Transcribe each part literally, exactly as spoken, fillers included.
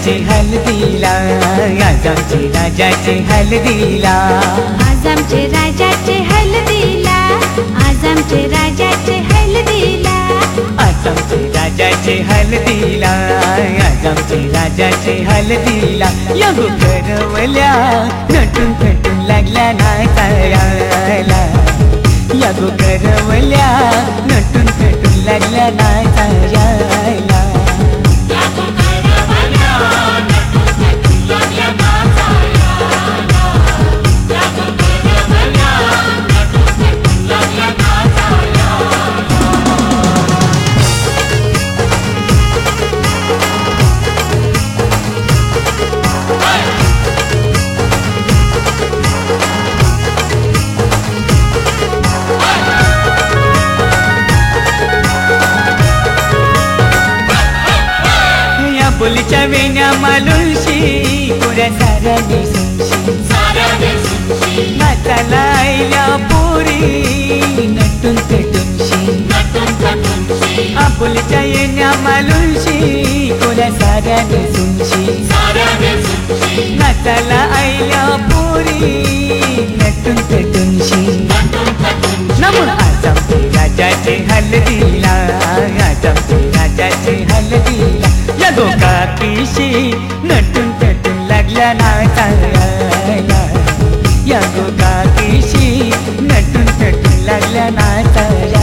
राजाचे हल्दीला, आज आमचे राजाचे हल्दीला, आज आमचे राजाचे हल्दीला, आज आमचे राजाचे हल्दीला, आज आमचे राजाचे हल्दीला, आज आमचे राजाचे हल्दीला. या गो करवल्या नटून थटून लागल्या नाचायला, या गो करवल्या नटून थटून लागल्या नाचायला. बोलीच्या वेण्या मालुशी पुऱ्या साऱ्या नेसूनशी, नाचाला आईल्या पोरी नटून पेटूनशी, आपुलीच्या येण्या मालुशी पुऱ्या साऱ्या नेसूनशी, नाचाला आईल्या पोरी नटून पेटूनशी. नमून आज आमचे राजाचे हल्दीला, आज आमचे राजाचे हल्दीला, या गो काकीशी नटून पेटून लागल्या नाचायला, या गो काकीशी नटून पेटून लागल्या नाचायला.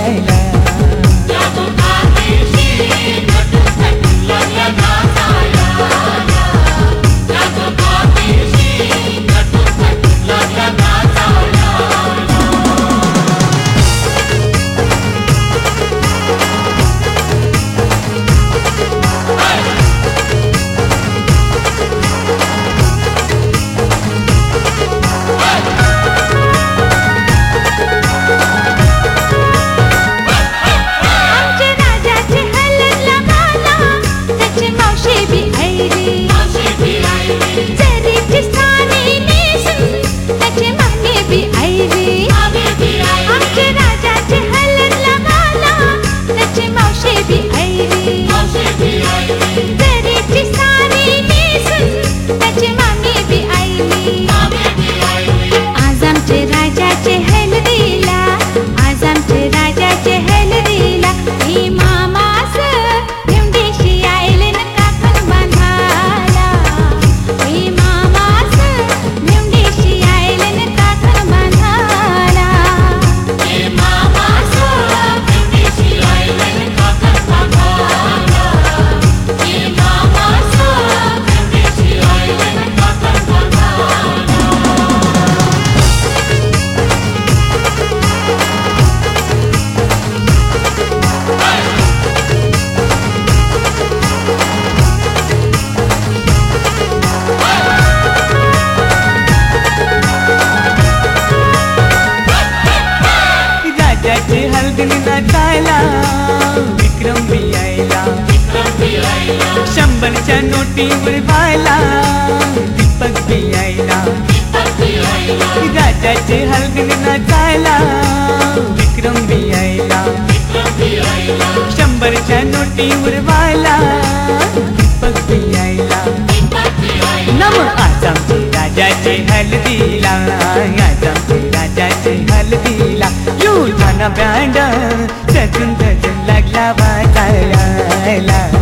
नाचायला विक्रम बी यायला, शंभरच्या नोटी उडवायला दीपक बी यायला, राजाचे हलगीत नाचायला विक्रम बी यायला, शंभरच्या नोटी उडवायला दीपक बी यायला. नम आज आमचे राजाचे हल्दीला, आज आमचे राजाचे हल्दीला, युद्धाना बँड सजून सजून लागला वाजायला.